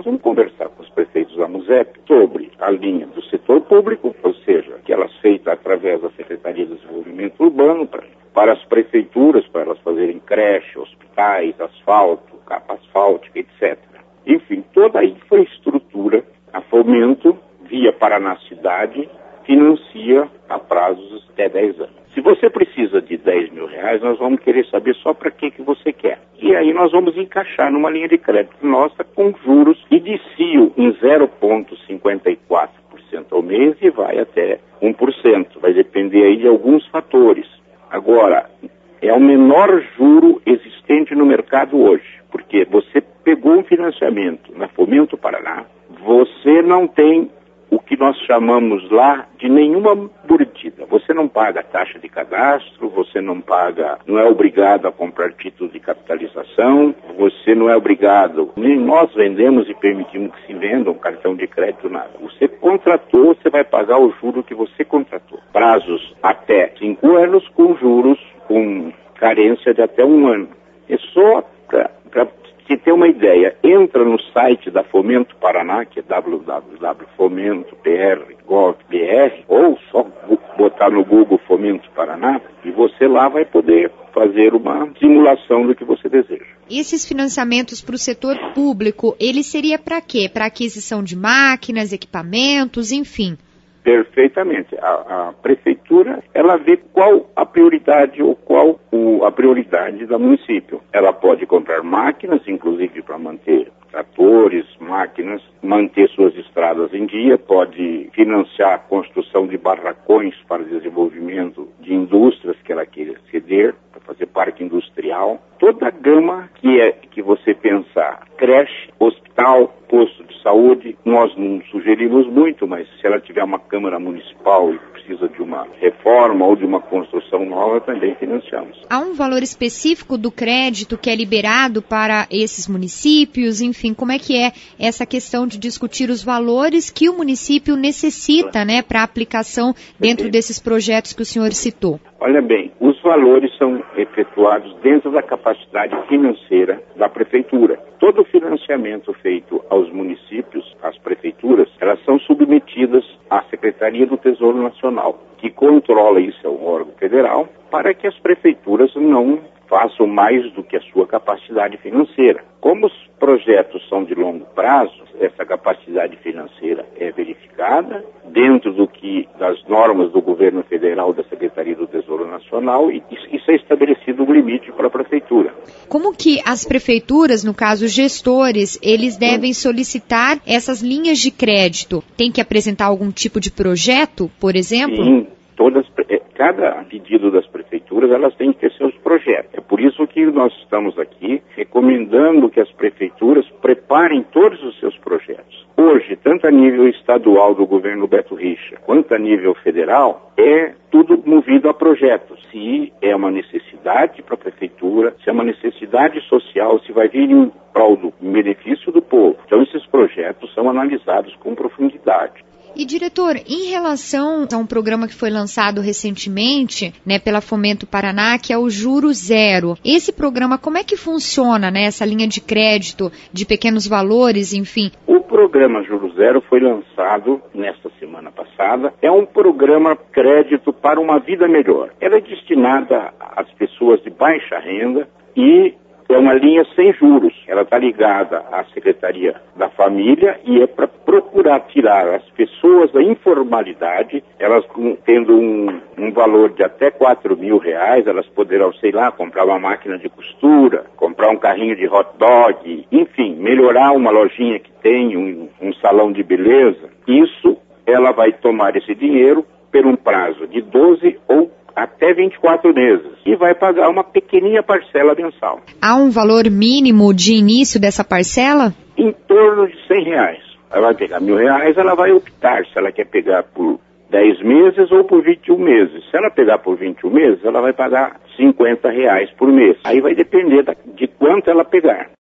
vamos conversar com os prefeitos da MUSEP sobre a linha do setor público, ou seja, aquelas feitas através da Secretaria de Desenvolvimento Urbano, para as prefeituras, para elas fazerem creche, hospitais, asfalto, capa asfáltica, etc. Enfim, toda a infraestrutura, a Fomento, via Paraná Cidade, financia a prazos até 10 anos. Se você precisa de 10 mil reais, nós vamos querer saber só para que você quer. E aí nós vamos encaixar numa linha de crédito nossa com juros que iniciam em 0,54% ao mês e vai até 1%. Vai depender aí de alguns fatores. Agora, é o menor juro existente no mercado hoje, porque você pegou um financiamento na Fomento Paraná, você não tem o que nós chamamos lá de nenhuma mordida. Você não paga taxa de cadastro, você não é obrigado a comprar título de capitalização, você não é obrigado, nem nós vendemos e permitimos que se venda um cartão de crédito, nada. Você contratou, você vai pagar o juro que você contratou. Prazos até 5 anos com juros com carência de até 1 ano. É só para se ter uma ideia, entra no site da Fomento Paraná, que é www.fomentopr.gov.br, ou só botar no Google Fomento Paraná, e você lá vai poder fazer uma simulação do que você deseja. Esses financiamentos para o setor público, ele seria para quê? Para aquisição de máquinas, equipamentos, enfim? Perfeitamente. A prefeitura, ela vê qual a prioridade ou qual a prioridade do município. Ela pode comprar máquinas, inclusive para manter tratores, máquinas, manter suas estradas em dia, pode financiar a construção de barracões para desenvolvimento de indústrias que ela queira ceder, para fazer parque industrial. Toda a gama que você pensar, creche, hospital, posto de saúde, nós não sugerimos muito, mas se ela tiver uma Câmara Municipal e precisa de uma reforma ou de uma construção nova, também financiamos. Há um valor específico do crédito que é liberado para esses municípios? Enfim, como é que é essa questão de discutir os valores que o município necessita, né, para aplicação dentro desses projetos que o senhor citou? Olha bem, os valores são efetuados dentro da capacidade financeira da prefeitura. Todo o financiamento feito aos municípios, às prefeituras, elas são submetidas à Secretaria do Tesouro Nacional, que controla isso, é um órgão federal, para que as prefeituras não façam mais do que a sua capacidade financeira. Como os projetos são de longo prazo, essa capacidade financeira é verificada dentro das normas do governo federal, da Secretaria do Tesouro Nacional, e isso é estabelecido um limite para a prefeitura. Como que as prefeituras, no caso gestores, eles devem solicitar essas linhas de crédito? Tem que apresentar algum tipo de projeto, por exemplo? Sim. Cada pedido das prefeituras, elas têm que ter seus projetos. É por isso que nós estamos aqui recomendando que as prefeituras preparem todos os seus projetos. Hoje, tanto a nível estadual do governo Beto Richa, quanto a nível federal, é tudo movido a projetos. Se é uma necessidade para a prefeitura, se é uma necessidade social, se vai vir em prol do benefício do povo. Então, esses projetos são analisados com profundidade. E, diretor, em relação a um programa que foi lançado recentemente, né, pela Fomento Paraná, que é o Juro Zero, esse programa, como é que funciona, né, essa linha de crédito de pequenos valores, enfim? O programa Juro Zero foi lançado nesta semana passada. É um programa crédito para uma vida melhor. Ela é destinada às pessoas de baixa renda e é uma linha sem juros. Ela está ligada à Secretaria da Família e é para procurar tirar as pessoas da informalidade, elas tendo um valor de até 4 mil reais, elas poderão, comprar uma máquina de costura, comprar um carrinho de hot dog, enfim, melhorar uma lojinha que tem, um salão de beleza. Isso, ela vai tomar esse dinheiro por um prazo de 12 ou até 24 meses e vai pagar uma pequeninha parcela mensal. Há um valor mínimo de início dessa parcela? Em torno de 100 reais. Ela vai pegar 1.000 reais, ela vai optar se ela quer pegar por 10 meses ou por 21 meses. Se ela pegar por 21 meses, ela vai pagar 50 reais por mês. Aí vai depender de quanto ela pegar.